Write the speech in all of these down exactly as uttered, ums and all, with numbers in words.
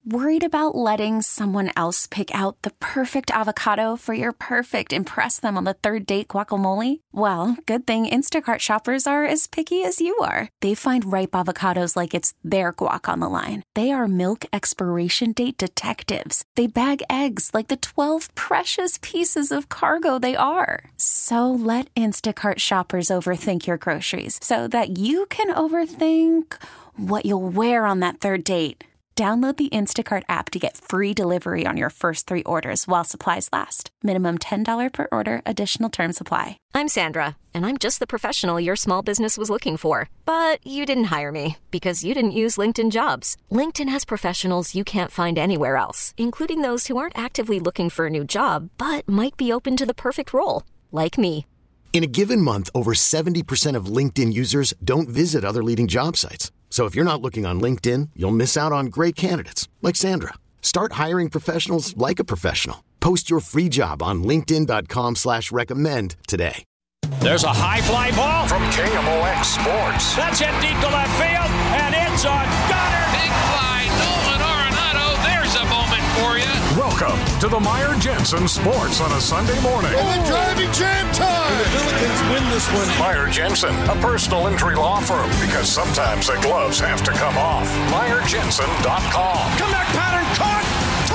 Worried about letting someone else pick out the perfect avocado for your perfect impress them on the third date guacamole? Well, good thing Instacart shoppers are as picky as you are. They find ripe avocados like it's their guac on the line. They are milk expiration date detectives. They bag eggs like the twelve precious pieces of cargo they are. So let Instacart shoppers overthink your groceries so that you can overthink what you'll wear on that third date. Download the Instacart app to get free delivery on your first three orders while supplies last. Minimum ten dollars per order. Additional terms apply. I'm Sandra, and I'm just the professional your small business was looking for. But you didn't hire me because you didn't use LinkedIn Jobs. LinkedIn has professionals you can't find anywhere else, including those who aren't actively looking for a new job, but might be open to the perfect role, like me. In a given month, over seventy percent of LinkedIn users don't visit other leading job sites. So if you're not looking on LinkedIn, you'll miss out on great candidates like Sandra. Start hiring professionals like a professional. Post your free job on linkedin dot com slash recommend today. There's a high fly ball from K M O X Sports. That's hit deep to left field, and it's on Goddard. Big fly, Nolan Arenado. There's a moment for you. Welcome to the Meyer Jensen Sports on a Sunday morning. And the driving jam time. And the Billikens win this one. Meyer Jensen, a personal injury law firm, because sometimes the gloves have to come off. Meyer Jensen dot com. Comeback pattern caught.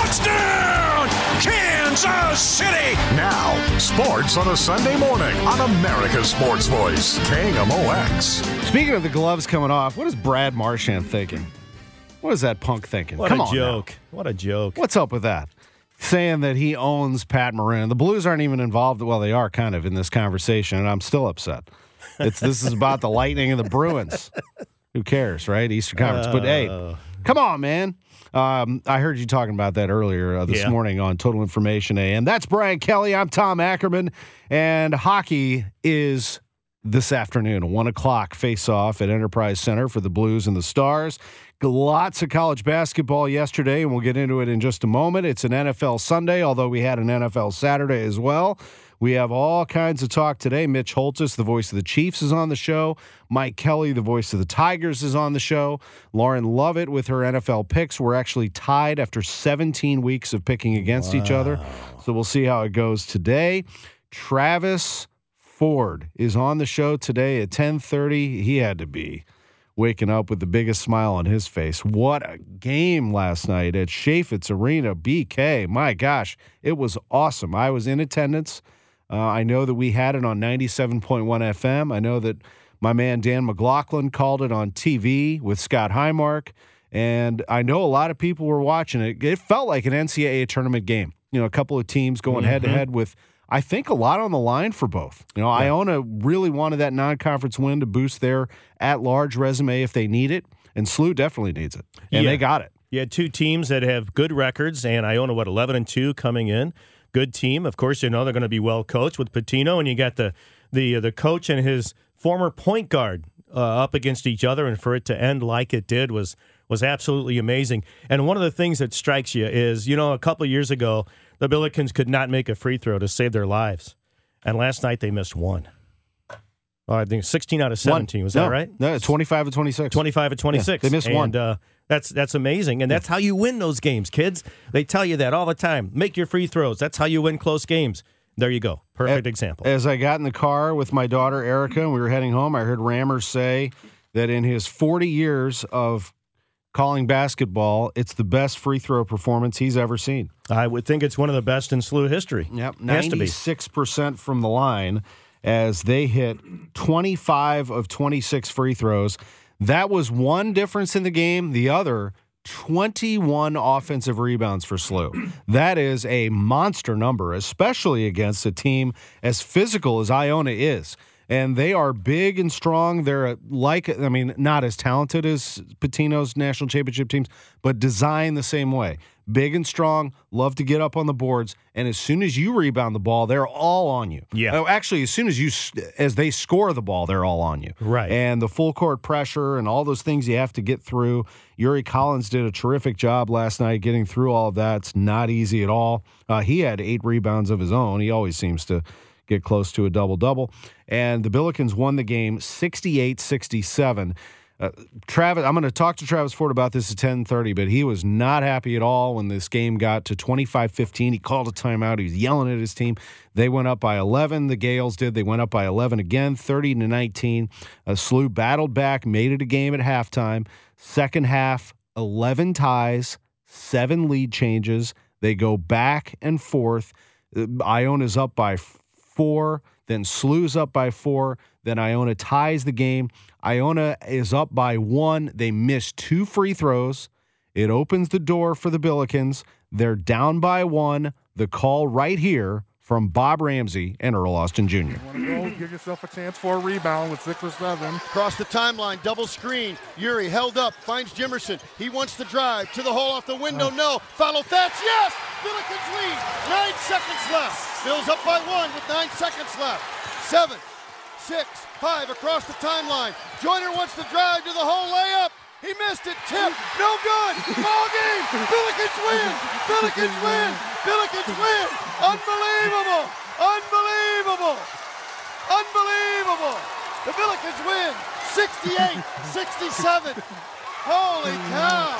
Touchdown, Kansas City. Now, sports on a Sunday morning on America's Sports Voice, K M O X. Speaking of the gloves coming off, what is Brad Marchand thinking? What is that punk thinking? What Come a on joke. Now. What a joke. What's up with that? Saying that he owns Pat Maroon. The Blues aren't even involved. Well, they are kind of in this conversation, and I'm still upset. It's This is about the Lightning and the Bruins. Who cares, right? Eastern Conference. Uh, but, hey, come on, man. Um, I heard you talking about that earlier uh, this yeah. morning on Total Information A M. That's Brian Kelly. I'm Tom Ackerman. And hockey is this afternoon, one o'clock face-off at Enterprise Center for the Blues and the Stars. Lots of college basketball yesterday, and we'll get into it in just a moment. It's an N F L Sunday, although we had an N F L Saturday as well. We have all kinds of talk today. Mitch Holthus, the voice of the Chiefs, is on the show. Mike Kelly, the voice of the Tigers, is on the show. Lauren Lovett with her N F L picks. We're actually tied after seventeen weeks of picking against wow. each other. So we'll see how it goes today. Travis Ford is on the show today at ten thirty. He had to be waking up with the biggest smile on his face. What a game last night at Chaifetz Arena, B K. My gosh, it was awesome. I was in attendance. Uh, I know that we had it on ninety-seven point one F M. I know that my man Dan McLaughlin called it on T V with Scott Highmark. And I know a lot of people were watching it. It felt like an N C double A tournament game. You know, a couple of teams going mm-hmm. head-to-head with, I think, a lot on the line for both. You know, yeah. Iona really wanted that non-conference win to boost their at-large resume if they need it, and S L U definitely needs it, and yeah. they got it. You had two teams that have good records, and Iona, what, eleven and two coming in. Good team. Of course, you know they're going to be well coached with Pitino, and you got the the uh, the coach and his former point guard uh, up against each other, and for it to end like it did was was absolutely amazing. And one of the things that strikes you is, you know, a couple of years ago, the Billikens could not make a free throw to save their lives. And last night they missed one. Oh, I think sixteen out of seventeen. One. Was no, that right? No, twenty-five of twenty-six. twenty-five of twenty-six. Yeah, they missed and, one. Uh, that's that's amazing. And that's how you win those games, kids. They tell you that all the time. Make your free throws. That's how you win close games. There you go. Perfect as, example. As I got in the car with my daughter, Erica, and we were heading home, I heard Rammer say that in his forty years of calling basketball, it's the best free throw performance he's ever seen. I would think it's one of the best in S L U history. Yep, ninety-six percent from the line as they hit twenty-five of twenty-six free throws. That was one difference in the game. The other, twenty-one offensive rebounds for S L U. That is a monster number, especially against a team as physical as Iona is. And they are big and strong. They're like, I mean, not as talented as Pitino's national championship teams, but designed the same way. Big and strong, love to get up on the boards, and as soon as you rebound the ball, they're all on you. Yeah. Oh, actually, as soon as you, as they score the ball, they're all on you. Right. And the full court pressure and all those things you have to get through. Yuri Collins did a terrific job last night getting through all of that. It's not easy at all. Uh, he had eight rebounds of his own. He always seems to get close to a double-double. And the Billikens won the game sixty-eight sixty-seven. Uh, Travis, I'm going to talk to Travis Ford about this at ten thirty, but he was not happy at all when this game got to twenty-five fifteen. He called a timeout. He was yelling at his team. They went up by eleven. The Gales did. They went up by eleven again, thirty to nineteen. Uh, S L U battled back, made it a game at halftime. Second half, eleven ties, seven lead changes. They go back and forth. Uh, Iona's up by four. Then S L U's up by four. Then Iona ties the game. Iona is up by one. They miss two free throws. It opens the door for the Billikens. They're down by one. The call right here from Bob Ramsey and Earl Austin Junior You want to go, give yourself a chance for a rebound with six or seven. Across the timeline, double screen. Uri held up, finds Jimerson. He wants to drive to the hole off the window. No. Follow Thatch. Yes! Billikens lead. Nine seconds left. Bills up by one with nine seconds left. Seven, six, five across the timeline. Joyner wants to drive to the hole layup. He missed it. Tip. No good. Ball game. Billikens win. Billikens win. Billikens win. Unbelievable. Unbelievable. Unbelievable. The Billikens win. sixty-eight sixty-seven. Holy cow.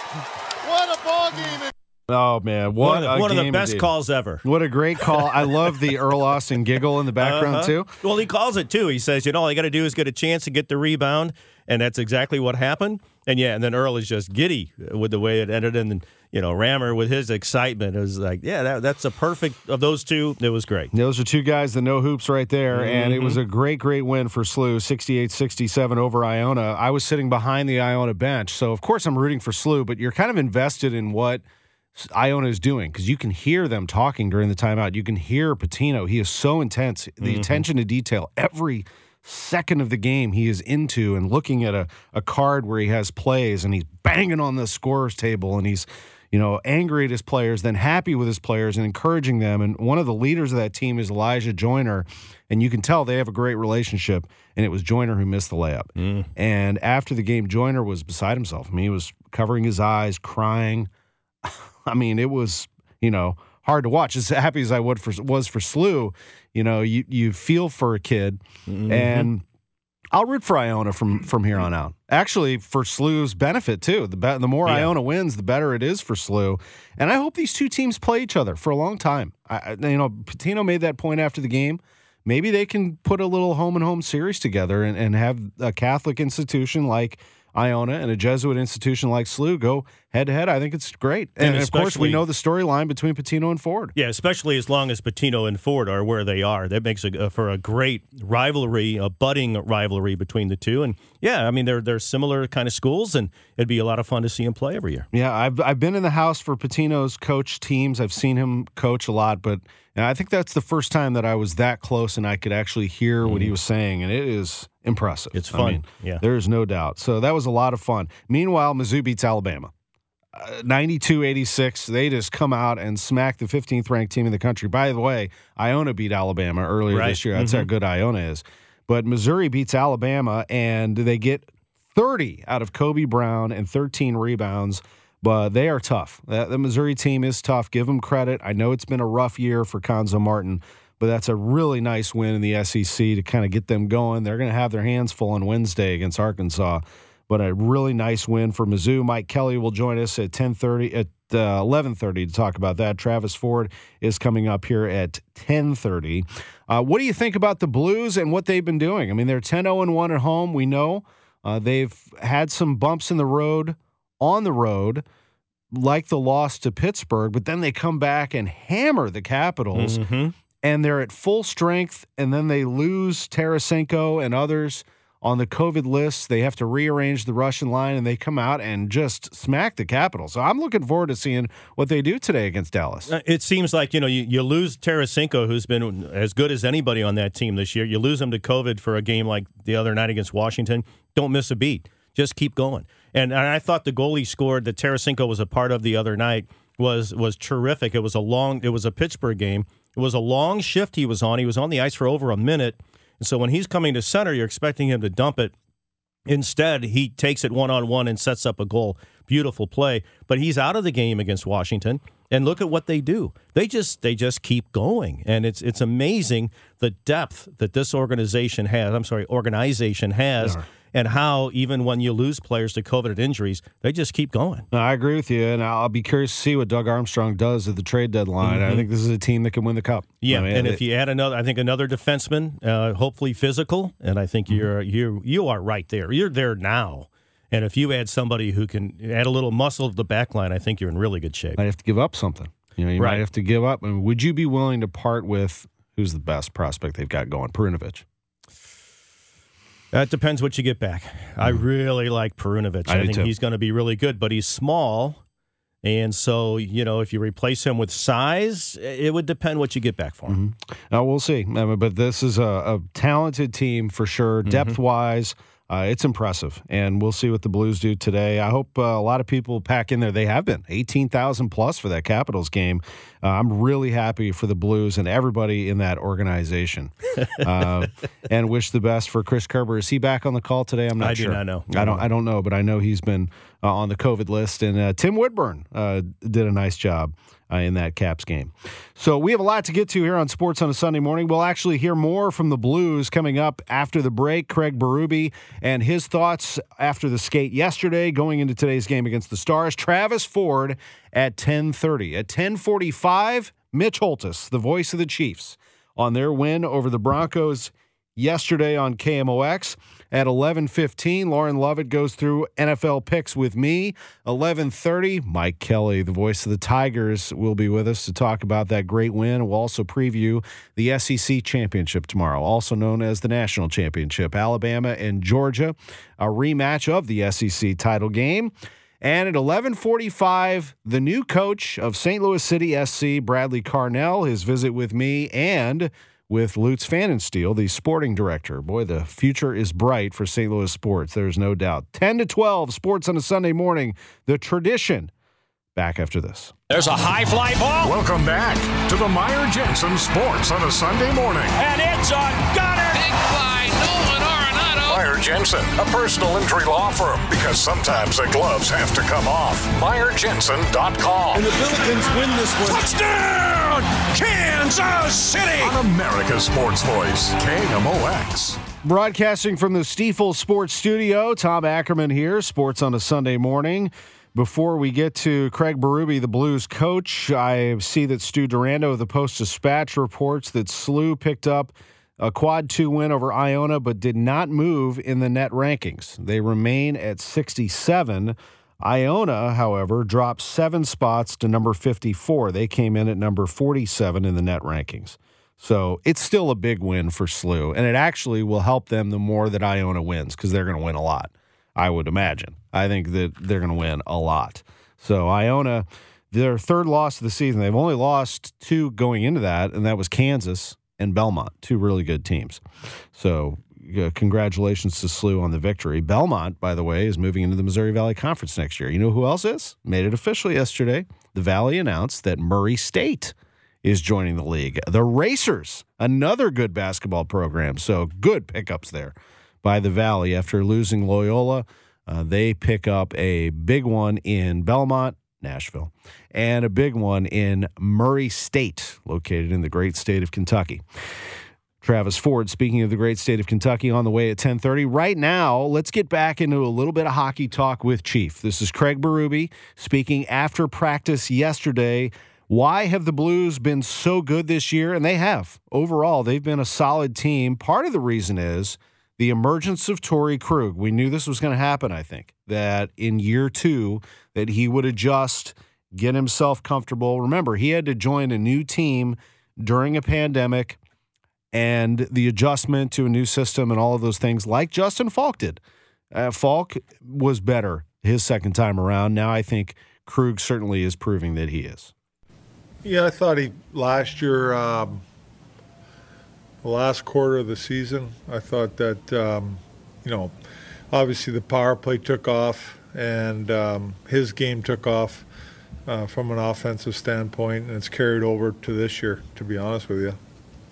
What a ball game. Oh, man. What one of, a one of the game best indeed. calls ever. What a great call. I love the Earl Austin giggle in the background, uh-huh. too. Well, he calls it, too. He says, you know, all you got to do is get a chance to get the rebound, and that's exactly what happened. And, yeah, and then Earl is just giddy with the way it ended, and, you know, Rammer with his excitement. It was like, yeah, that, that's a perfect of those two. It was great. Those are two guys that know hoops right there, mm-hmm. and it was a great, great win for S L U, sixty-eight sixty-seven over Iona. I was sitting behind the Iona bench, so, of course, I'm rooting for S L U, but you're kind of invested in what Iona is doing because you can hear them talking during the timeout. You can hear Pitino. He is so intense. The mm-hmm. attention to detail, every second of the game he is into and looking at a, a card where he has plays and he's banging on the scorer's table and he's, you know, angry at his players, then happy with his players and encouraging them. And one of the leaders of that team is Elijah Joyner, and you can tell they have a great relationship, and it was Joyner who missed the layup. Mm. And after the game, Joyner was beside himself. I mean, he was covering his eyes, crying. I mean, it was, you know, hard to watch. As happy as I would for, was for S L U, you know, you, you feel for a kid. Mm-hmm. And I'll root for Iona from, from here on out. Actually, for S L U's benefit, too. The be- the more yeah. Iona wins, the better it is for S L U. And I hope these two teams play each other for a long time. I, you know, Pitino made that point after the game. Maybe they can put a little home-and-home series together and, and have a Catholic institution like Iona and a Jesuit institution like S L U go head-to-head. I think it's great. And, and of course, we know the storyline between Pitino and Ford. Yeah, especially as long as Pitino and Ford are where they are. That makes a, for a great rivalry, a budding rivalry between the two. And, yeah, I mean, they're, they're similar kind of schools, and it'd be a lot of fun to see them play every year. Yeah, I've, I've been in the house for Pitino's coach teams. I've seen him coach a lot, but I think that's the first time that I was that close and I could actually hear mm. what he was saying, and it is impressive. It's fun. I mean, yeah. There is no doubt. So that was a lot of fun. Meanwhile, Mizzou beats Alabama. Uh, ninety-two eighty-six. They just come out and smack the fifteenth ranked team in the country. By the way, Iona beat Alabama earlier right. this year. That's mm-hmm. how good Iona is. But Missouri beats Alabama, and they get thirty out of Kobe Brown and thirteen rebounds. But they are tough. The, the Missouri team is tough. Give them credit. I know it's been a rough year for Konzo Martin, but that's a really nice win in the S E C to kind of get them going. They're going to have their hands full on Wednesday against Arkansas, but a really nice win for Mizzou. Mike Kelly will join us at ten thirty at uh, eleven thirty to talk about that. Travis Ford is coming up here at ten thirty. Uh, what do you think about the Blues and what they've been doing? I mean, they're ten oh one at home. We know uh, they've had some bumps in the road on the road, like the loss to Pittsburgh, but then they come back and hammer the Capitals, mm-hmm. and they're at full strength, and then they lose Tarasenko and others on the COVID list. They have to rearrange the Russian line, and they come out and just smack the Capitals. So I'm looking forward to seeing what they do today against Dallas. It seems like, you know, you, you lose Tarasenko, who's been as good as anybody on that team this year. You lose him to COVID for a game like the other night against Washington. Don't miss a beat. Just keep going. And I thought the goal he scored that Tarasenko was a part of the other night was was terrific. It was a long, it was a Pittsburgh game. It was a long shift he was on. He was on the ice for over a minute. And so when he's coming to center, you're expecting him to dump it. Instead, he takes it one-on-one and sets up a goal. Beautiful play. But he's out of the game against Washington. And look at what they do. They just they just keep going. And it's it's amazing the depth that this organization has. I'm sorry, organization has. Yeah. and how even when you lose players to COVID and injuries, they just keep going. No, I agree with you, and I'll be curious to see what Doug Armstrong does at the trade deadline. Mm-hmm. I think this is a team that can win the Cup. Yeah, I mean, and it, if you add another, I think another defenseman, uh, hopefully physical, and I think mm-hmm. you're you you are right there. You're there now. And if you add somebody who can add a little muscle to the back line, I think you're in really good shape. Might have to give up something. You know, you right. might have to give up. I mean, would you be willing to part with who's the best prospect they've got going? Perunovic. That depends what you get back. Mm. I really like Perunovic. I, I think too. He's going to be really good, but he's small. And so, you know, if you replace him with size, it would depend what you get back for him. Mm-hmm. Uh, we'll see. I mean, but this is a, a talented team for sure, mm-hmm. depth-wise. Uh, it's impressive, and we'll see what the Blues do today. I hope uh, a lot of people pack in there. They have been eighteen thousand plus for that Capitals game. Uh, I'm really happy for the Blues and everybody in that organization, uh, and wish the best for Chris Kerber. Is he back on the call today? I'm not I sure. I do not know. I don't. I don't know, but I know he's been uh, on the COVID list. And uh, Tim Woodburn uh, did a nice job Uh, in that Caps game. So we have a lot to get to here on Sports on a Sunday morning. We'll actually hear more from the Blues coming up after the break. Craig Berube and his thoughts after the skate yesterday going into today's game against the Stars. Travis Ford at ten thirty. At ten forty-five, Mitch Holthus, the voice of the Chiefs, on their win over the Broncos yesterday on K M O X. At eleven fifteen, Lauren Lovett goes through N F L picks with me. eleven thirty, Mike Kelly, the voice of the Tigers, will be with us to talk about that great win. We'll also preview the S E C Championship tomorrow, also known as the National Championship. Alabama and Georgia, a rematch of the S E C title game. And at eleven forty-five, the new coach of Saint Louis City S C, Bradley Carnell, his visit with me, and with Lutz Pfannenstiel, the sporting director. Boy, the future is bright for Saint Louis sports. There's no doubt. ten to twelve, Sports on a Sunday morning. The tradition. Back after this. There's a high fly ball. Welcome back to the Meyer Jensen Sports on a Sunday morning. And it's on Gunner. Big fly, Nolan Arenado. Meyer Jensen, a personal injury law firm, because sometimes the gloves have to come off. Meyer Jensen dot com. And the Billikens win this one. Touchdown, Kansas City. On America's Sports Voice, K M O X. Broadcasting from the Stiefel Sports Studio, Tom Ackerman here, Sports on a Sunday morning. Before we get to Craig Berube, the Blues coach, I see that Stu Durando of the Post-Dispatch reports that S L U picked up a quad two win over Iona, but did not move in the net rankings. They remain at sixty-seven. Iona, however, dropped seven spots to number fifty-four. They came in at number forty-seven in the net rankings. So it's still a big win for S L U, and it actually will help them the more that Iona wins, because they're going to win a lot, I would imagine. I think that they're going to win a lot. So Iona, their third loss of the season, they've only lost two going into that, and that was Kansas and Belmont, two really good teams. So uh, congratulations to S L U on the victory. Belmont, by the way, is moving into the Missouri Valley Conference next year. You know who else is? Made it official yesterday. The Valley announced that Murray State is joining the league. The Racers, another good basketball program. So good pickups there by the Valley. After losing Loyola, uh, they pick up a big one in Belmont, Nashville, and a big one in Murray State, located in the great state of Kentucky. Travis Ford, speaking of the great state of Kentucky, on the way at ten thirty. Right now, let's get back into a little bit of hockey talk with Chief. This is Craig Berube speaking after practice yesterday. Why have the Blues been so good this year? And they have. Overall, they've been a solid team. Part of the reason is the emergence of Torrey Krug. We knew this was going to happen, I think, that in year two, that he would adjust, get himself comfortable. Remember, he had to join a new team during a pandemic, and the adjustment to a new system and all of those things, like Justin Falk did. Uh, Falk was better his second time around. Now I think Krug certainly is proving that he is. Yeah, I thought he last year, um, the last quarter of the season, I thought that, um, you know, obviously the power play took off and um, his game took off uh, from an offensive standpoint, and it's carried over to this year, to be honest with you.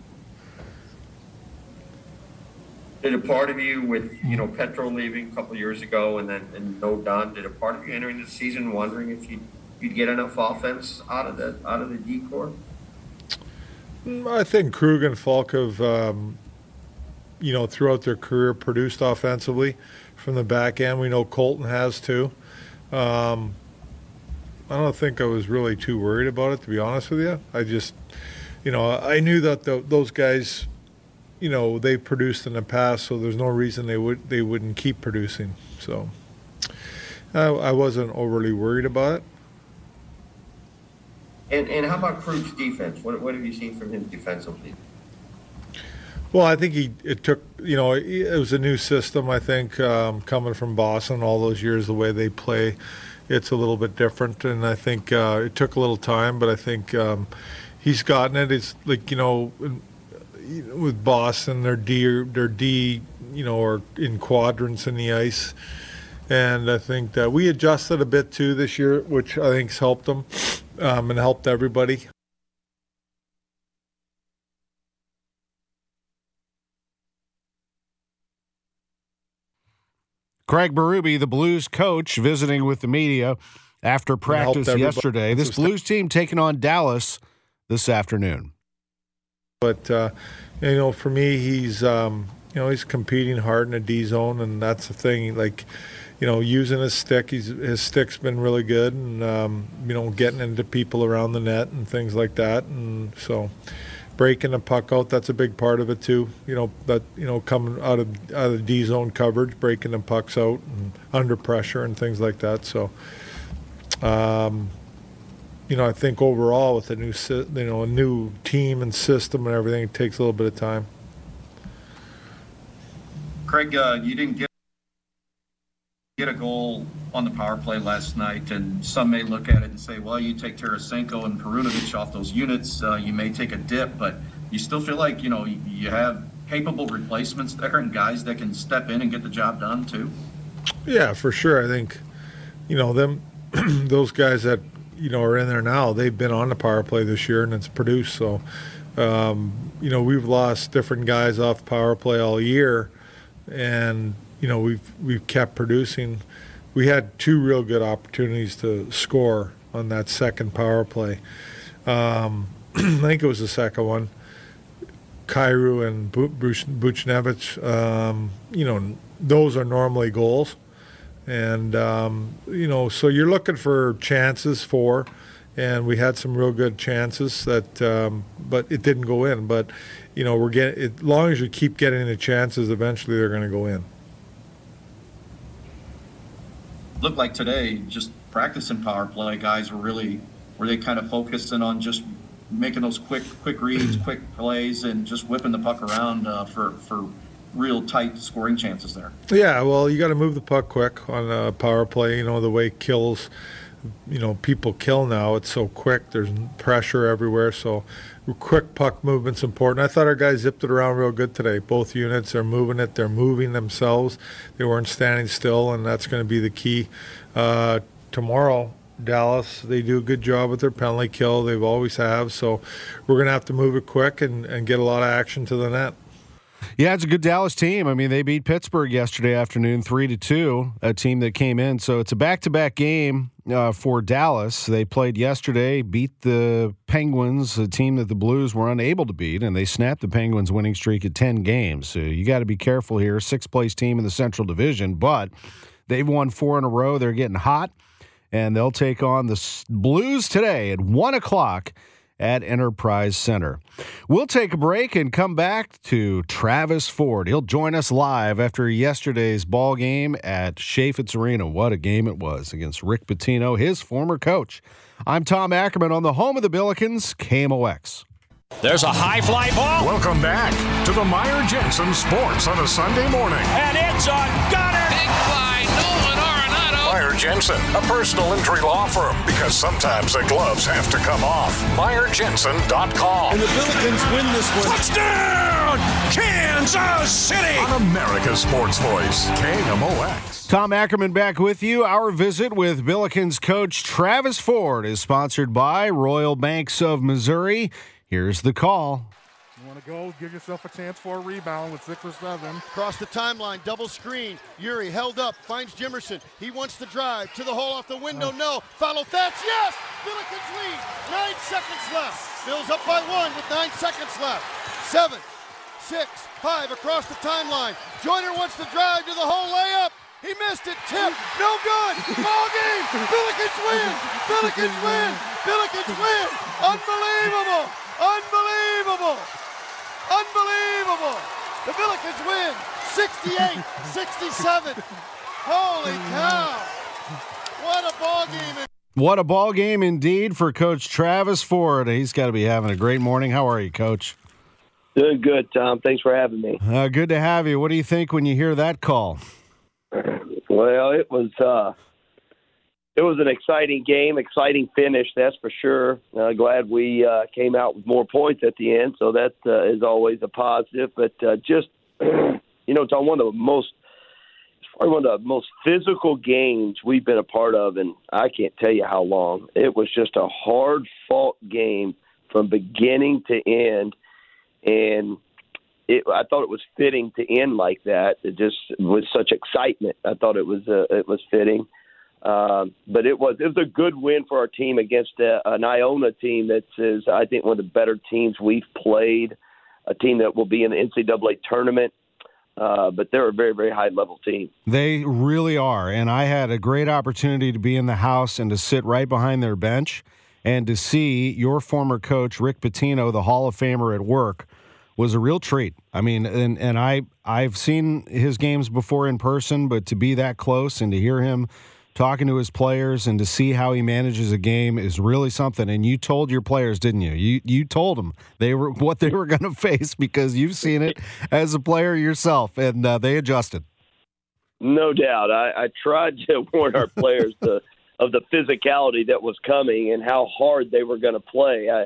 Did a part of you with, you know, Petro leaving a couple of years ago and then and no Dunn, did a part of you entering the season wondering if you'd, you'd get enough offense out of the out of the D-core? I think Krug and Falk have, um, you know, throughout their career produced offensively from the back end. We know Colton has too. Um, I don't think I was really too worried about it, to be honest with you. I just, you know, I knew that the, those guys, you know, they produced in the past, so there's no reason they would they wouldn't keep producing. So I, I wasn't overly worried about it. And and how about Krug's defense? What what have you seen from him defensively? Well, I think he it took, you know, it was a new system, I think, um, coming from Boston all those years, the way they play, it's a little bit different. And I think uh, it took a little time, but I think um, he's gotten it. It's like, you know, with Boston, their D, their D, you know, are in quadrants in the ice. And I think that we adjusted a bit too this year, which I think's helped them um, and helped everybody. Craig Berube, the Blues coach, visiting with the media after practice yesterday. This Blues team taking on Dallas this afternoon. But, uh, you know, for me, he's, um, you know, he's competing hard in the D zone, and that's the thing. Like, you know, using his stick, he's, his stick's been really good, and, um, you know, getting into people around the net and things like that. And so breaking the puck out, that's a big part of it too. You know, that, you know, coming out of out of D zone coverage, breaking the pucks out and under pressure and things like that. So, um, you know, I think overall with a new, you know, a new team and system and everything, it takes a little bit of time. Craig, uh, you didn't get get a goal on the power play last night, and some may look at it and say, well, you take Tarasenko and Perunovich off those units, uh, you may take a dip, but you still feel like, you know, you have capable replacements there and guys that can step in and get the job done too? Yeah, for sure. I think, you know, them those guys that, you know, are in there now, they've been on the power play this year and it's produced. So, um, you know, we've lost different guys off power play all year, and, you know, we've we've kept producing. We had two real good opportunities to score on that second power play. Um, I think it was the second one. Kyrou and Buchnevich, um, you know, those are normally goals. And, um, you know, so you're looking for chances for, and we had some real good chances that, um, but it didn't go in. But, you know, we're getting, as long as you keep getting the chances, eventually they're going to go in. Looked like today, just practicing power play, guys were really, were they kind of focusing on just making those quick, quick reads, quick plays, and just whipping the puck around uh, for, for real tight scoring chances there? Yeah, well, you got to move the puck quick on a power play. You know, the way kills, you know, people kill now, it's so quick. There's pressure everywhere, so quick puck movement's important. I thought our guys zipped it around real good today. Both units are moving it. They're moving themselves. They weren't standing still, and that's going to be the key. Uh, tomorrow, Dallas, they do a good job with their penalty kill. They've always have, so we're going to have to move it quick and, and get a lot of action to the net. Yeah, it's a good Dallas team. I mean, they beat Pittsburgh yesterday afternoon, three to two. A team that came in, so it's a back-to-back game uh, for Dallas. They played yesterday, beat the Penguins, a team that the Blues were unable to beat, and they snapped the Penguins' winning streak at ten games. So you got to be careful here. Sixth-place team in the Central Division, but they've won four in a row. They're getting hot, and they'll take on the Blues today at one o'clock. At Enterprise Center. We'll take a break and come back to Travis Ford. He'll join us live after yesterday's ball game at Chaffetz Arena. What a game it was against Rick Pitino, his former coach. I'm Tom Ackerman on the home of the Billikens, K M O X. There's a high fly ball. Welcome back to the Meyer Jensen Sports on a Sunday morning. And it's a gunner. Big fly, Nolan Arenado. Meyer Jensen, a personal injury law firm, because sometimes the gloves have to come off. Meyer Jensen dot com. And the Billikens win this one. Touchdown, Kansas City. On America's Sports Voice, K M O X. Tom Ackerman back with you. Our visit with Billikens coach Travis Ford is sponsored by Royal Banks of Missouri. Here's the call. You want to go, give yourself a chance for a rebound with six or seven. Across the timeline, double screen. Yuri held up, finds Jimerson. He wants to drive to the hole off the window. Oh. No. Follow Thatch. Yes! Billikens lead. Nine seconds left. Bills up by one with nine seconds left. Seven, six, five across the timeline. Joyner wants to drive to the hole layup. He missed it. Tip. No good. Ball game. Billikens win. Billikens win. Billikens win. Unbelievable. Unbelievable. Unbelievable. The Billikens win. sixty-eight sixty-seven. Holy cow. What a ball game. What a ball game indeed for Coach Travis Ford. He's got to be having a great morning. How are you, Coach? Doing good, Tom. Thanks for having me. Uh, good to have you. What do you think when you hear that call? Well, it was uh, it was an exciting game, exciting finish, that's for sure. Uh, glad we uh, came out with more points at the end, so that uh, is always a positive. But uh, just, you know, Tom, one of the most probably one of the most physical games we've been a part of, and I can't tell you how long. It was just a hard-fought game from beginning to end, and It, I thought it was fitting to end like that. It just with such excitement. I thought it was uh, it was fitting, um, but it was it was a good win for our team against a, an Iona team that is I think one of the better teams we've played. A team that will be in the N C double A tournament, uh, but they're a very very high level team. They really are, and I had a great opportunity to be in the house and to sit right behind their bench and to see your former coach Rick Pitino, the Hall of Famer, at work. Was a real treat. I mean, and, and I, I've seen his games before in person, but to be that close and to hear him talking to his players and to see how he manages a game is really something. And you told your players, didn't you? You you told them they were what they were going to face because you've seen it as a player yourself, and uh, they adjusted. No doubt. I, I tried to warn our players the, of the physicality that was coming and how hard they were going to play. I,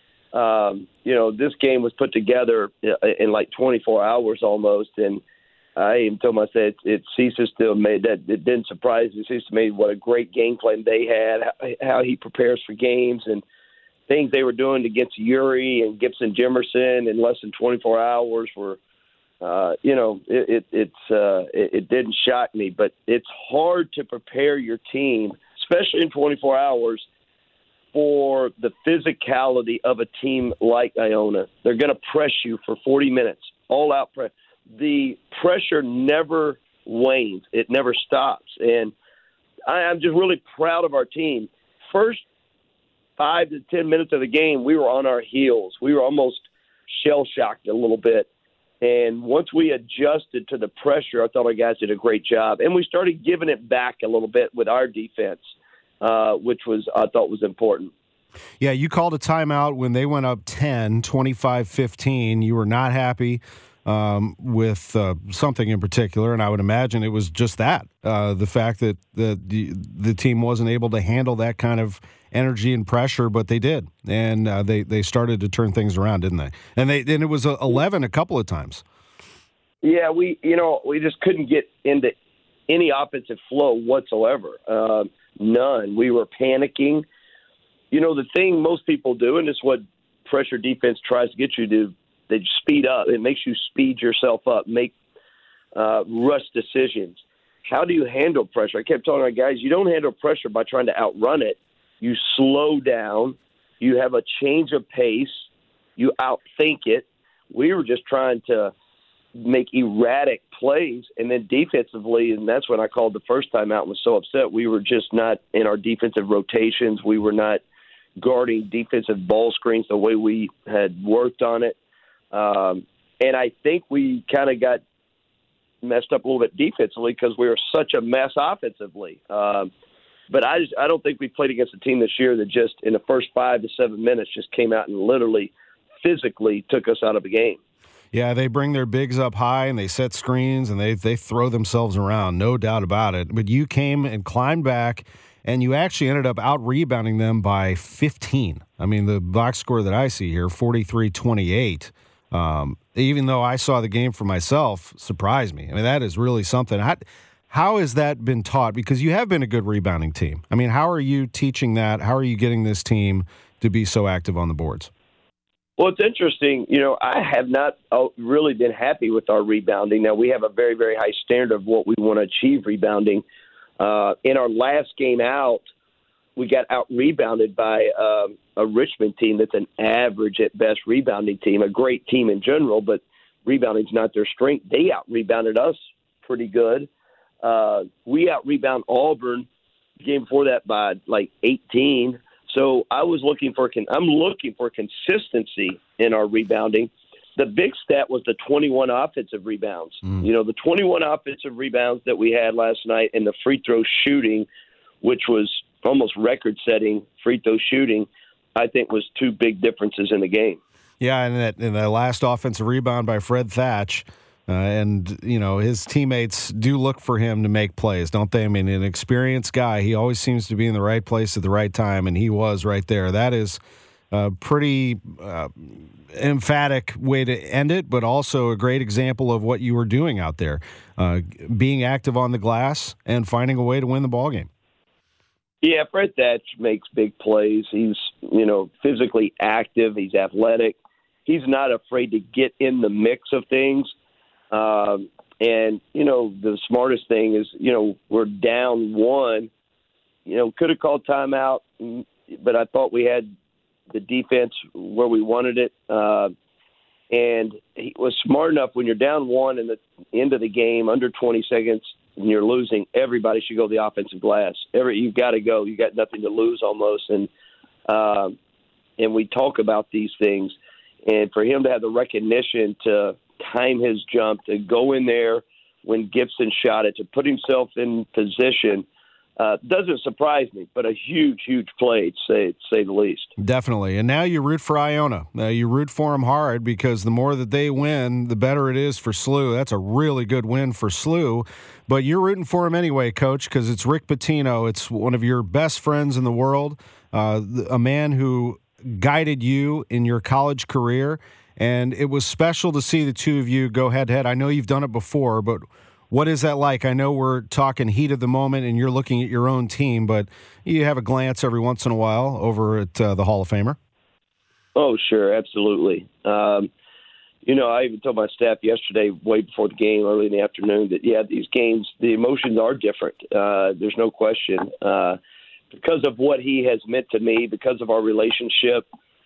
Um, you know, this game was put together in like twenty-four hours almost, and I even told them, I said, it, it ceases to made that it didn't surprise me. It ceases to me what a great game plan they had, how, how he prepares for games, and things they were doing against Uri and Gibson Jimerson in less than twenty-four hours were, uh, you know, it, it it's uh, it, it didn't shock me, but it's hard to prepare your team, especially in twenty-four hours. For the physicality of a team like Iona. They're going to press you for forty minutes, all out press. The pressure never wanes. It never stops. And I, I'm just really proud of our team. First five to ten minutes of the game, we were on our heels. We were almost shell-shocked a little bit. And once we adjusted to the pressure, I thought our guys did a great job. And we started giving it back a little bit with our defense. Uh, which was I thought was important. Yeah, you called a timeout when they went up ten, twenty-five fifteen. You were not happy um, with uh, something in particular, and I would imagine it was just that, uh, the fact that the, the the team wasn't able to handle that kind of energy and pressure, but they did, and uh, they, they started to turn things around, didn't they? And they and it was eleven a couple of times. Yeah, we you know we just couldn't get into any offensive flow whatsoever. Uh, None. We were panicking. You know, the thing most people do, and it's what pressure defense tries to get you to do, they speed up. It makes you speed yourself up, make uh, rush decisions. How do you handle pressure? I kept telling our guys, you don't handle pressure by trying to outrun it. You slow down. You have a change of pace. You outthink it. We were just trying to make erratic plays, and then defensively, and that's when I called the first time out and was so upset. We were just not in our defensive rotations. We were not guarding defensive ball screens the way we had worked on it. Um, and I think we kind of got messed up a little bit defensively because we were such a mess offensively. Um, but I just I don't think we played against a team this year that just in the first five to seven minutes just came out and literally physically took us out of the game. Yeah, they bring their bigs up high and they set screens and they they throw themselves around, no doubt about it. But you came and climbed back, and you actually ended up out-rebounding them by fifteen. I mean, the box score that I see here, forty-three twenty-eight, um, even though I saw the game for myself, surprised me. I mean, that is really something. How, how has that been taught? Because you have been a good rebounding team. I mean, how are you teaching that? How are you getting this team to be so active on the boards? Well, it's interesting. You know, I have not really been happy with our rebounding. Now, we have a very, very high standard of what we want to achieve rebounding. Uh, in our last game out, we got out-rebounded by um, a Richmond team that's an average at best rebounding team, a great team in general, but rebounding is not their strength. They out-rebounded us pretty good. Uh, we out-rebound Auburn the game before that by like eighteen. So I was looking for – I'm looking for consistency in our rebounding. The big stat was the twenty-one offensive rebounds. Mm. You know, the twenty-one offensive rebounds that we had last night and the free throw shooting, which was almost record-setting free throw shooting, I think was two big differences in the game. Yeah, and that in the last offensive rebound by Fred Thatch, uh, and, you know, his teammates do look for him to make plays, don't they? I mean, an experienced guy, he always seems to be in the right place at the right time, and he was right there. That is a pretty uh, emphatic way to end it, but also a great example of what you were doing out there, uh, being active on the glass and finding a way to win the ballgame. Yeah, Fred Thatch makes big plays. He's, you know, physically active. He's athletic. He's not afraid to get in the mix of things. Um, and, you know, the smartest thing is, you know, we're down one. You know, could have called timeout, but I thought we had the defense where we wanted it. Uh, and he was smart enough when you're down one in the end of the game, under twenty seconds, and you're losing, everybody should go to the offensive glass. Every you've got to go. You got nothing to lose almost. And uh, and we talk about these things. And for him to have the recognition to time his jump, to go in there when Gibson shot it, to put himself in position, uh, doesn't surprise me, but a huge, huge play, to say, to say the least. Definitely. And now you root for Iona. Uh, you root for them hard because the more that they win, the better it is for S L U. That's a really good win for S L U. But you're rooting for him anyway, Coach, because it's Rick Pitino. It's one of your best friends in the world, uh, a man who guided you in your college career. And it was special to see the two of you go head-to-head. I know you've done it before, but what is that like? I know we're talking heat of the moment, and you're looking at your own team, but you have a glance every once in a while over at uh, the Hall of Famer. Oh, sure, absolutely. Um, you know, I even told my staff yesterday, way before the game, early in the afternoon, that, yeah, these games, the emotions are different. Uh, there's no question. Uh, because of what he has meant to me, because of our relationship,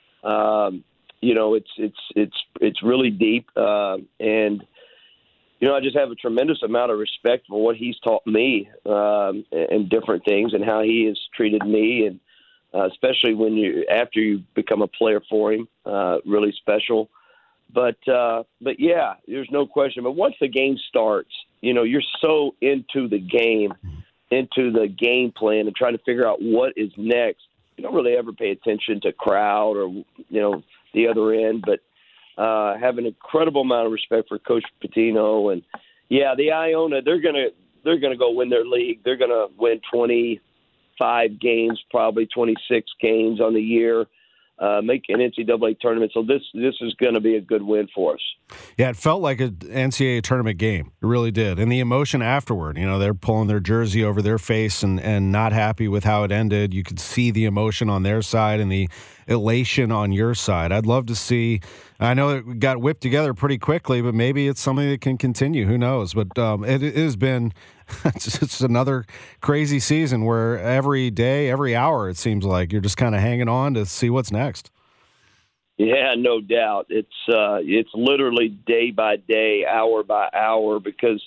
um, you know, it's it's it's it's really deep, uh, and you know, I just have a tremendous amount of respect for what he's taught me um, and different things, and how he has treated me, and uh, especially when you after you become a player for him, uh, really special. But uh, but yeah, there's no question. But once the game starts, you know, you're so into the game, into the game plan, and trying to figure out what is next. You don't really ever pay attention to crowd or, you know, the other end, but uh, have an incredible amount of respect for Coach Pitino. And yeah, the Iona, they're gonna they're gonna go win their league. They're gonna win twenty-five games, probably twenty-six games on the year. Uh, make an N C double A tournament. So this this is going to be a good win for us. Yeah, it felt like an N C double A tournament game. It really did. And the emotion afterward, you know, they're pulling their jersey over their face and, and not happy with how it ended. You could see the emotion on their side and the elation on your side. I'd love to see – I know it got whipped together pretty quickly, but maybe it's something that can continue. Who knows? But um, it, it has been it's, it's another crazy season where every day, every hour, it seems like you're just kind of hanging on to see what's next. Yeah, no doubt. It's uh, it's literally day by day, hour by hour, because,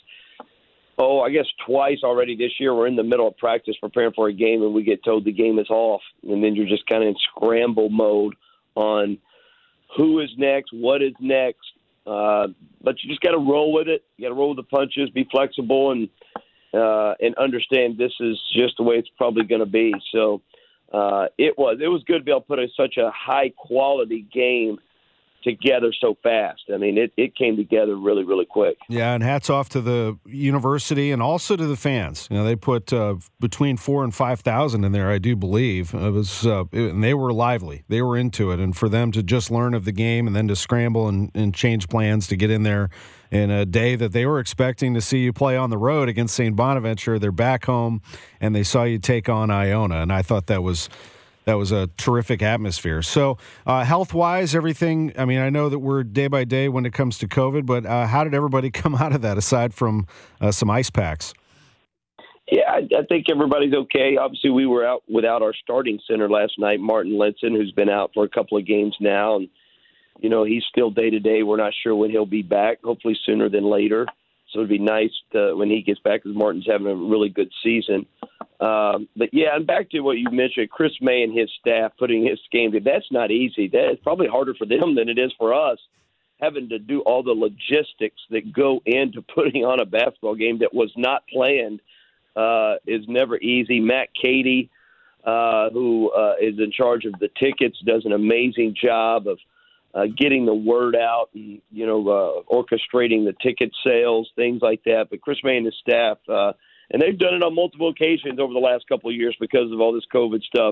oh, I guess twice already this year we're in the middle of practice preparing for a game and we get told the game is off. And then you're just kind of in scramble mode on who is next, what is next. Uh, but you just got to roll with it. You got to roll with the punches, be flexible, and uh, and understand this is just the way it's probably going to be. So uh, it was it was good to be able to put a, such a high quality game together so fast. I mean, it, it came together really, really quick. Yeah, and hats off to the university and also to the fans. You know, they put uh, between four and five thousand in there, I do believe. It was, uh, it, and they were lively. They were into it, and for them to just learn of the game and then to scramble and, and change plans to get in there in a day that they were expecting to see you play on the road against Saint Bonaventure. They're back home, and they saw you take on Iona, and I thought that was. That was a terrific atmosphere. So uh, health-wise, everything, I mean, I know that we're day by day when it comes to COVID, but uh, how did everybody come out of that aside from uh, some ice packs? Yeah, I, I think everybody's okay. Obviously, we were out without our starting center last night, Martin Linson, who's been out for a couple of games now. And you know, he's still day-to-day. We're not sure when he'll be back, hopefully sooner than later. So it'd be nice to, when he gets back, because Martin's having a really good season. Um, but, yeah, and back to what you mentioned, Chris May and his staff putting his game together, that's not easy. That is probably harder for them than it is for us, having to do all the logistics that go into putting on a basketball game that was not planned uh, is never easy. Matt Cady, uh, who uh, is in charge of the tickets, does an amazing job of uh, getting the word out and, you know, uh, orchestrating the ticket sales, things like that. But Chris May and his staff, uh, and they've done it on multiple occasions over the last couple of years because of all this COVID stuff.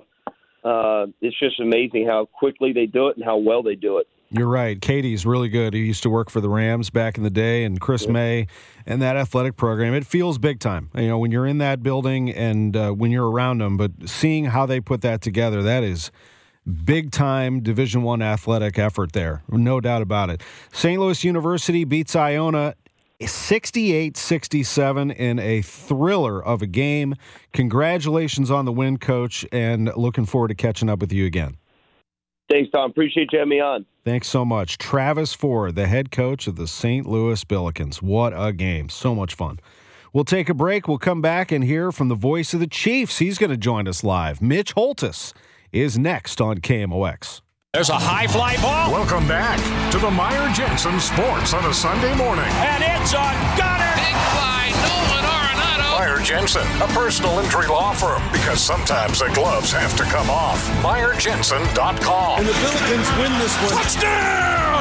Uh, it's just amazing how quickly they do it and how well they do it. You're right. Katie's really good. He used to work for the Rams back in the day, and Chris yeah. May and that athletic program. It feels big time, you know, when you're in that building and uh, when you're around them. But seeing how they put that together, that is big time Division One athletic effort there, no doubt about it. Saint Louis University beats Iona sixty-eight sixty-seven in a thriller of a game. Congratulations on the win, Coach, and looking forward to catching up with you again. Thanks, Tom. Appreciate you having me on. Thanks so much. Travis Ford, the head coach of the Saint Louis Billikens. What a game. So much fun. We'll take a break. We'll come back and hear from the voice of the Chiefs. He's going to join us live. Mitch Holthus is next on K M O X. There's a high fly ball. Welcome back to the Meyer Jensen Sports on a Sunday morning. And it's a gunner. Big fly, Nolan Arenado. Meyer Jensen, a personal injury law firm, because sometimes the gloves have to come off. Meyer Jensen dot com. And the Billikens win this one. Touchdown,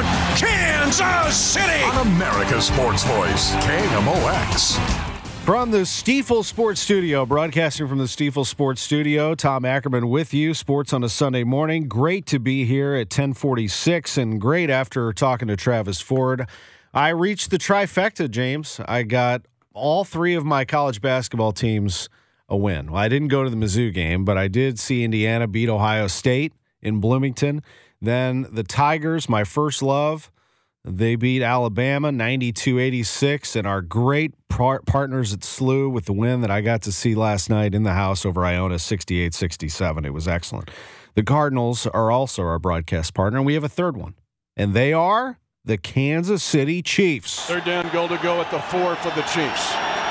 Kansas City. On America's Sports Voice, K M O X. From the Stiefel Sports Studio, broadcasting from the Stiefel Sports Studio, Tom Ackerman with you, Sports on a Sunday morning. Great to be here at ten forty-six, and great after talking to Travis Ford. I reached the trifecta, James. I got all three of my college basketball teams a win. Well, I didn't go to the Mizzou game, but I did see Indiana beat Ohio State in Bloomington. Then the Tigers, my first love, they beat Alabama ninety-two eighty-six, and our great par- partners at S L U with the win that I got to see last night in the house over Iona sixty-eight sixty-seven. It was excellent. The Cardinals are also our broadcast partner, and we have a third one, and they are the Kansas City Chiefs. Third down goal to go at the four for the Chiefs.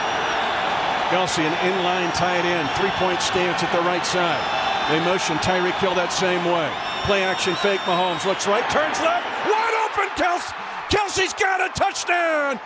Kelce, an inline tight end, three-point stance at the right side. They motion Tyreek Hill that same way. Play action fake. Mahomes looks right, turns left, wide open. Kelce. Kelce's got a touchdown!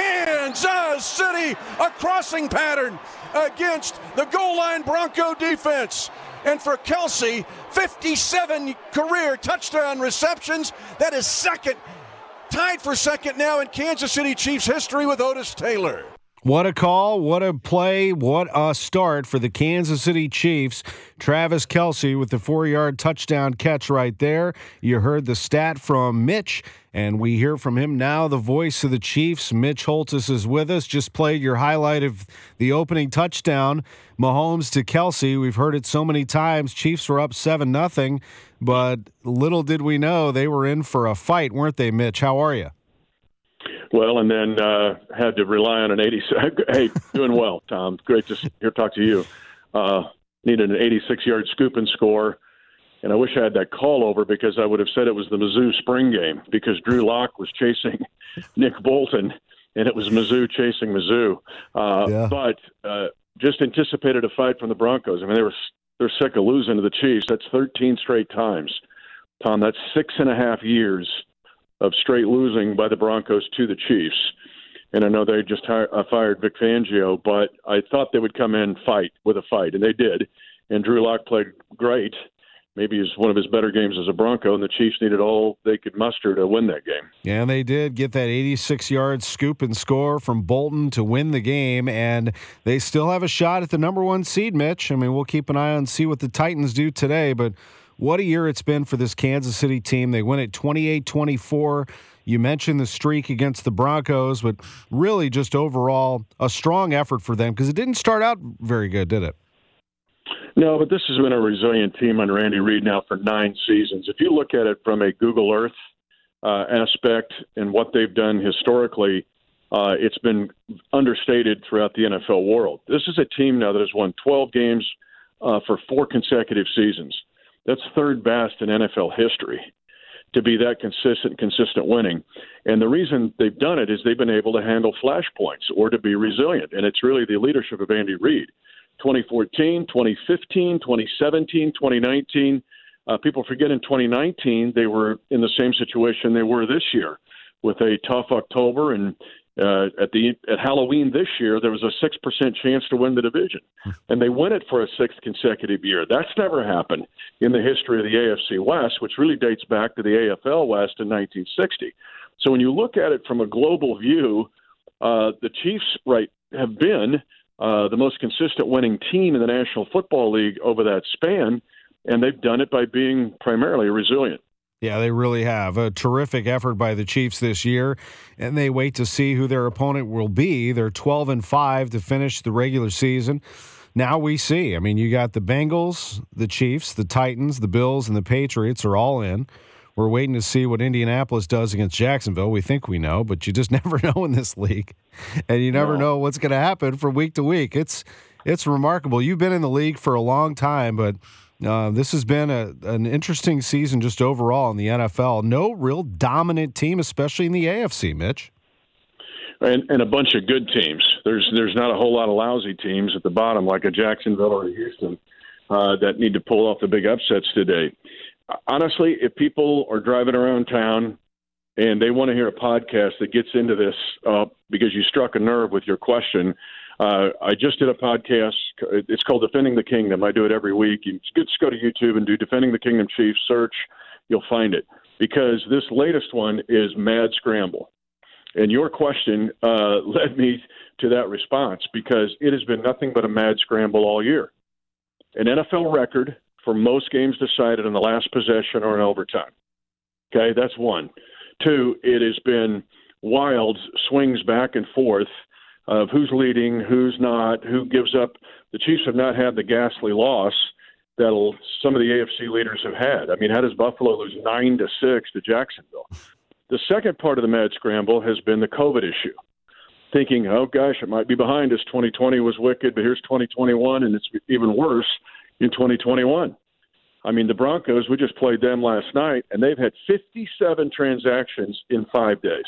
Kansas City, a crossing pattern against the goal line Bronco defense. And for Kelce, fifty-seven career touchdown receptions. That is second, tied for second now in Kansas City Chiefs history with Otis Taylor. What a call, what a play, what a start for the Kansas City Chiefs. Travis Kelce with the four-yard touchdown catch right there. You heard the stat from Mitch, and we hear from him now, the voice of the Chiefs. Mitch Holthus is with us. Just played your highlight of the opening touchdown, Mahomes to Kelce. We've heard it so many times. Chiefs were up seven nothing, but little did we know they were in for a fight, weren't they, Mitch? How are you? Well, and then uh, had to rely on an eighty-six. Hey, doing well, Tom. Great to hear talk to you. Uh, needed an eighty-six-yard scoop and score, and I wish I had that call over because I would have said it was the Mizzou spring game because Drew Lock was chasing Nick Bolton, and it was Mizzou chasing Mizzou. Uh, yeah. But uh, just anticipated a fight from the Broncos. I mean, they were they're sick of losing to the Chiefs. That's thirteen straight times, Tom. That's six and a half years of straight losing by the Broncos to the Chiefs. And I know they just hired, uh, fired Vic Fangio, but I thought they would come in fight with a fight, and they did. And Drew Lock played great. Maybe it's one of his better games as a Bronco, and the Chiefs needed all they could muster to win that game. Yeah, and they did get that eighty-six-yard scoop and score from Bolton to win the game, and they still have a shot at the number one seed, Mitch. I mean, we'll keep an eye on and see what the Titans do today, but what a year it's been for this Kansas City team. They win it twenty-eight twenty-four. You mentioned the streak against the Broncos, but really just overall a strong effort for them because it didn't start out very good, did it? No, but this has been a resilient team under Andy Reid now for nine seasons. If you look at it from a Google Earth uh, aspect and what they've done historically, uh, it's been understated throughout the N F L world. This is a team now that has won twelve games uh, for four consecutive seasons. That's third best in N F L history. to be that consistent, consistent winning. And the reason they've done it is they've been able to handle flashpoints or to be resilient. And it's really the leadership of Andy Reid. twenty fourteen, twenty fifteen, twenty seventeen, twenty nineteen. Uh, people forget in twenty nineteen they were in the same situation they were this year with a tough October. And uh, at the at Halloween this year, there was a six percent chance to win the division. And they win it for a sixth consecutive year. That's never happened in the history of the A F C West, which really dates back to the A F L West in nineteen sixty. So when you look at it from a global view, uh, the Chiefs right have been uh, the most consistent winning team in the National Football League over that span, and they've done it by being primarily resilient. Yeah, they really have. A terrific effort by the Chiefs this year, and they wait to see who their opponent will be. They're twelve and five to finish the regular season. Now we see. I mean, you got the Bengals, the Chiefs, the Titans, the Bills, and the Patriots are all in. We're waiting to see what Indianapolis does against Jacksonville. We think we know, but you just never know in this league, and you never no. know what's going to happen from week to week. It's it's remarkable. You've been in the league for a long time, but Uh, this has been a, an interesting season just overall in the N F L. No real dominant team, especially in the A F C, Mitch. And, and a bunch of good teams. There's there's not a whole lot of lousy teams at the bottom like a Jacksonville or a Houston uh, that need to pull off the big upsets today. Honestly, if people are driving around town and they want to hear a podcast that gets into this uh, because you struck a nerve with your question, Uh, I just did a podcast. It's called Defending the Kingdom. I do it every week. You just go to YouTube and do Defending the Kingdom Chiefs search. You'll find it. Because this latest one is Mad Scramble. And your question uh, led me to that response because it has been nothing but a mad scramble all year. An N F L record for most games decided in the last possession or in overtime. Okay, that's one. Two, it has been wild swings back and forth of who's leading, who's not, who gives up. The Chiefs have not had the ghastly loss that some of the A F C leaders have had. I mean, how does Buffalo lose nine to six to Jacksonville? The second part of the mad scramble has been the COVID issue. Thinking, oh gosh, it might be behind us. twenty twenty was wicked, but here's twenty twenty-one, and it's even worse in twenty twenty-one. I mean, the Broncos, we just played them last night, and they've had fifty-seven transactions in five days.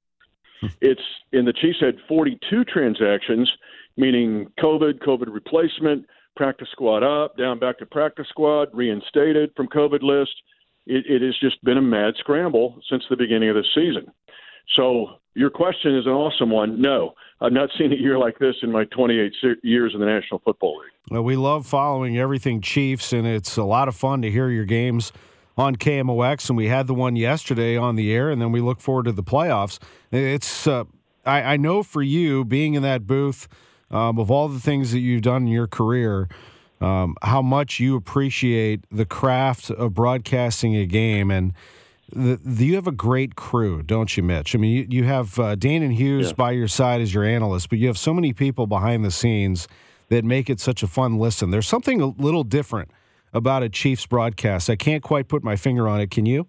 It's in the Chiefs had forty-two transactions, meaning COVID, COVID replacement, practice squad up, down back to practice squad, reinstated from COVID list. It, it has just been a mad scramble since the beginning of the season. So your question is an awesome one. No, I've not seen a year like this in my twenty-eight years in the National Football League. Well, we love following everything Chiefs, and it's a lot of fun to hear your games on K M O X, and we had the one yesterday on the air, and then we look forward to the playoffs. It's uh, I, I know for you, being in that booth, um, of all the things that you've done in your career, um, how much you appreciate the craft of broadcasting a game. And the, the, you have a great crew, don't you, Mitch? I mean, you, you have uh, Dane and Hughes yeah. by your side as your analyst, but you have so many people behind the scenes that make it such a fun listen. There's something a little different about a Chiefs broadcast. I can't quite put my finger on it. Can you?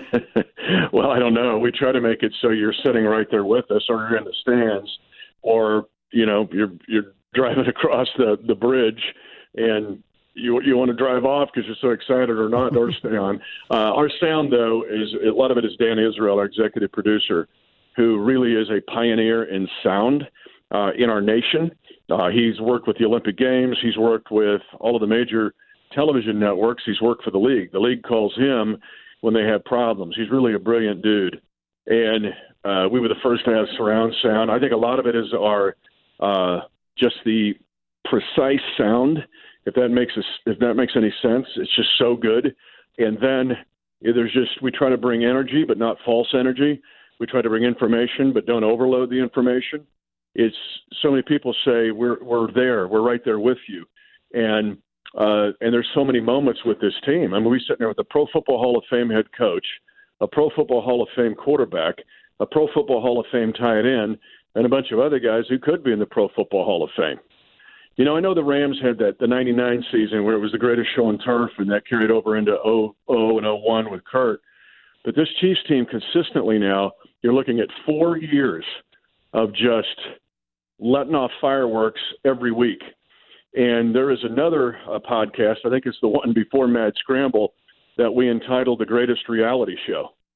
Well, I don't know. We try to make it so you're sitting right there with us, or you're in the stands, or you know you're you're driving across the, the bridge, and you you want to drive off because you're so excited, or not, or stay on. Uh, our sound, though, is a lot of it is Dan Israel, our executive producer, who really is a pioneer in sound uh, in our nation. Uh, he's worked with the Olympic Games. He's worked with all of the major television networks. He's worked for the league. The league calls him when they have problems. He's really a brilliant dude. And uh, we were the first to have surround sound. I think a lot of it is our uh, just the precise sound, if that makes us, if that makes any sense. It's just so good. And then there's just, we try to bring energy, but not false energy. We try to bring information, but don't overload the information. It's so many people say we're we're there, we're right there with you. And Uh, and there's so many moments with this team. I mean, we sit there with a Pro Football Hall of Fame head coach, a Pro Football Hall of Fame quarterback, a Pro Football Hall of Fame tight end, and a bunch of other guys who could be in the Pro Football Hall of Fame. You know, I know the Rams had that the ninety-nine season where it was the greatest show on turf, and that carried over into oh oh and oh one with Kurt. But this Chiefs team consistently now, you're looking at four years of just letting off fireworks every week. And there is another uh, podcast, I think it's the one before Mad Scramble, that we entitled The Greatest Reality Show.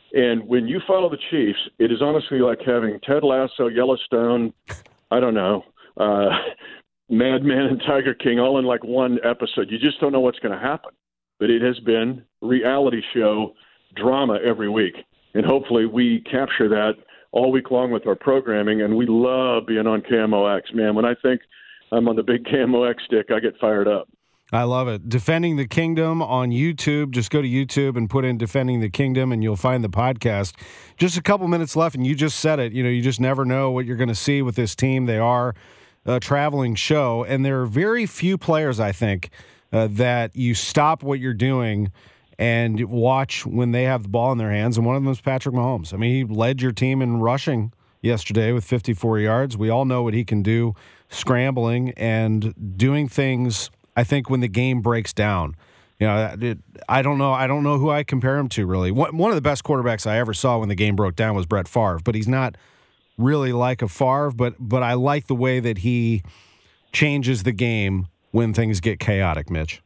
And when you follow the Chiefs, it is honestly like having Ted Lasso, Yellowstone, I don't know, uh, Mad Men and Tiger King all in like one episode. You just don't know what's going to happen. But it has been reality show drama every week. And hopefully we capture that all week long with our programming. And we love being on K M O X. Man, when I think I'm on the big K M O X stick, I get fired up. I love it. Defending the Kingdom on YouTube. Just go to YouTube and put in Defending the Kingdom, and you'll find the podcast. Just a couple minutes left, and you just said it. You know, you just never know what you're going to see with this team. They are a traveling show, and there are very few players, I think, uh, that you stop what you're doing and watch when they have the ball in their hands, and one of them is Patrick Mahomes. I mean, he led your team in rushing yesterday with fifty-four yards. We all know what he can do scrambling and doing things, I think, when the game breaks down. You know, it, I don't know. I don't know who I compare him to, really. One, one of the best quarterbacks I ever saw when the game broke down was Brett Favre, but he's not really like a Favre, but but I like the way that he changes the game when things get chaotic, Mitch.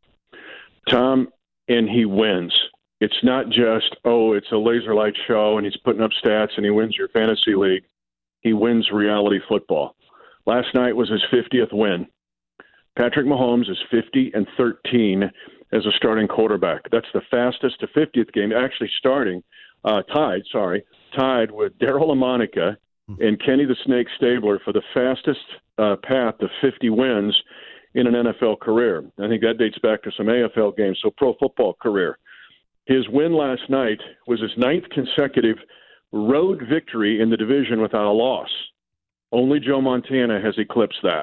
Tom, and he wins. It's not just, oh, it's a laser light show and he's putting up stats and he wins your fantasy league. He wins reality football. Last night was his fiftieth win. Patrick Mahomes is fifty and thirteen as a starting quarterback. That's the fastest to fiftieth game, actually starting, uh, tied, sorry, tied with Darryl Lamonica and Kenny the Snake Stabler for the fastest uh, path to fifty wins in an N F L career. I think that dates back to some A F L games, so pro football career. His win last night was his ninth consecutive road victory in the division without a loss. Only Joe Montana has eclipsed that.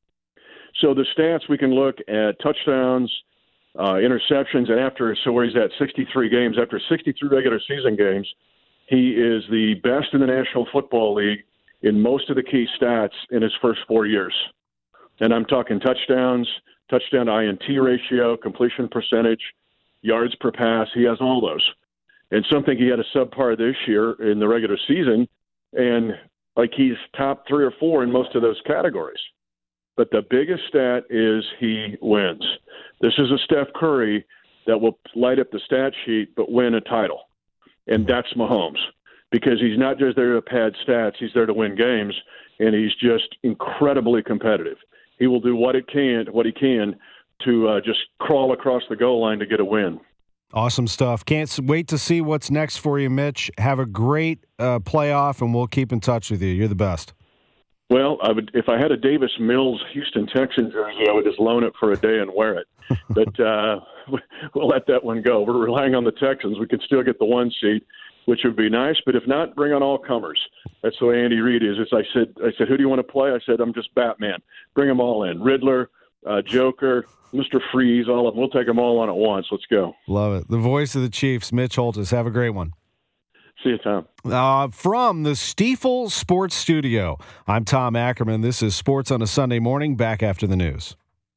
So the stats, we can look at touchdowns, uh, interceptions, and after, so where he's at sixty-three games, after sixty-three regular season games, he is the best in the National Football League in most of the key stats in his first four years. And I'm talking touchdowns, touchdown to I N T ratio, completion percentage, yards per pass. He has all those. And something he had a subpar this year in the regular season, and like he's top three or four in most of those categories. But the biggest stat is he wins. This is a Steph Curry that will light up the stat sheet but win a title. And that's Mahomes, because he's not just there to pad stats. He's there to win games, and he's just incredibly competitive. He will do what it can, what he can to uh, just crawl across the goal line to get a win. Awesome stuff. Can't wait to see what's next for you, Mitch. Have a great uh, playoff, and we'll keep in touch with you. You're the best. Well, I would, if I had a Davis Mills Houston Texans jersey, I would just loan it for a day and wear it. But uh, we'll let that one go. We're relying on the Texans. We can still get the one seed, which would be nice. But if not, bring on all comers. That's the way Andy Reid is. As I said, I said, who do you want to play? I said, I'm just Batman. Bring them all in. Riddler, uh, Joker, Mister Freeze, all of them. We'll take them all on at once. Let's go. Love it. The voice of the Chiefs, Mitch Holthus. Have a great one. See you, Tom. Uh, from the Stiefel Sports Studio, I'm Tom Ackerman. This is Sports on a Sunday Morning, back after the news.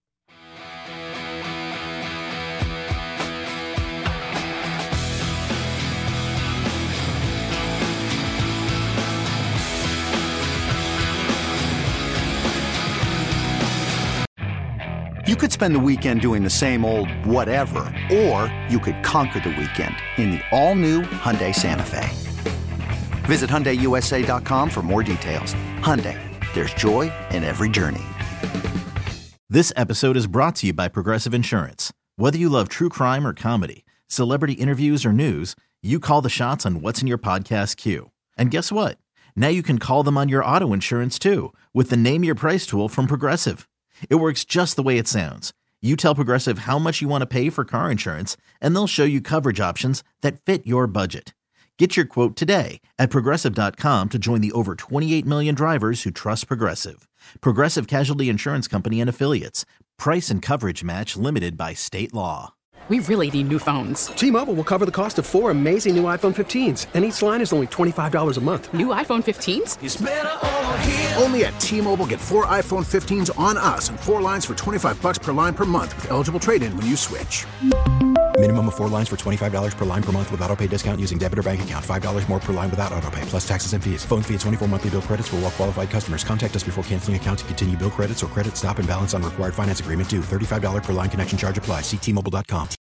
You could spend the weekend doing the same old whatever, or you could conquer the weekend in the all-new Hyundai Santa Fe. Visit Hyundai U S A dot com for more details. Hyundai, there's joy in every journey. This episode is brought to you by Progressive Insurance. Whether you love true crime or comedy, celebrity interviews or news, you call the shots on what's in your podcast queue. And guess what? Now you can call them on your auto insurance too, with the Name Your Price tool from Progressive. It works just the way it sounds. You tell Progressive how much you want to pay for car insurance, and they'll show you coverage options that fit your budget. Get your quote today at Progressive dot com to join the over twenty-eight million drivers who trust Progressive. Progressive Casualty Insurance Company and Affiliates. Price and coverage match limited by state law. We really need new phones. T-Mobile will cover the cost of four amazing new iPhone fifteens, and each line is only twenty-five dollars a month. New iPhone fifteens? It's better over here. Only at T-Mobile, get four iPhone fifteens on us and four lines for twenty-five dollars per line per month with eligible trade-in when you switch. Minimum of four lines for twenty-five dollars per line per month with autopay discount using debit or bank account. five dollars more per line without autopay, plus taxes and fees. Phone fee at twenty-four monthly bill credits for well-qualified customers. Contact us before canceling account to continue bill credits or credit stop and balance on required finance agreement due. thirty-five dollars per line connection charge applies. See T Mobile dot com.